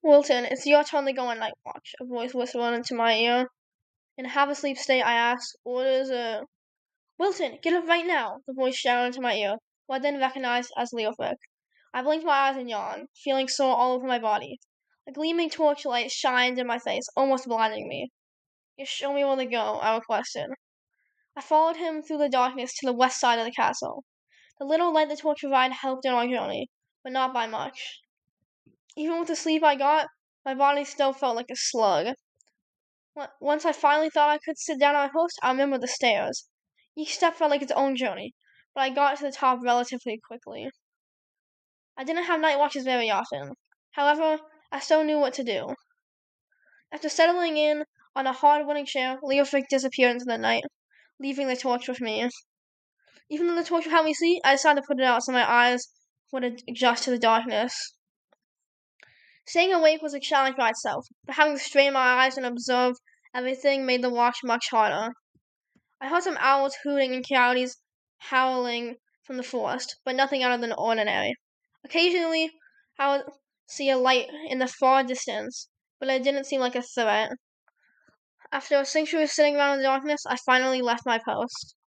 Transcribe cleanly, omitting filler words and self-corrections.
Wilton, it's your turn to go on night watch, a voice whispered into my ear. In a half-asleep state, I asked, orders. Wilton, get up right now, the voice shouted into my ear, who I then recognized as Leofric. I blinked my eyes and yawned, feeling sore all over my body. A gleaming torchlight shined in my face, almost blinding me. You show me where to go, I requested. I followed him through the darkness to the west side of the castle. The little light the torch provided helped in our journey, but not by much. Even with the sleep I got, my body still felt like a slug. Once I finally thought I could sit down on my post, I remembered the stairs. Each step felt like its own journey, but I got to the top relatively quickly. I didn't have night watches very often. However, I still knew what to do. After settling in on a hard-wooden chair, Leofric disappeared into the night, leaving the torch with me. Even though the torch would help me see, I decided to put it out so my eyes would adjust to the darkness. Staying awake was a challenge by itself, but having to strain my eyes and observe everything made the watch much harder. I heard some owls hooting and coyotes howling from the forest, but nothing out of the ordinary. Occasionally, I would see a light in the far distance, but it didn't seem like a threat. After a century of sitting around in the darkness, I finally left my post.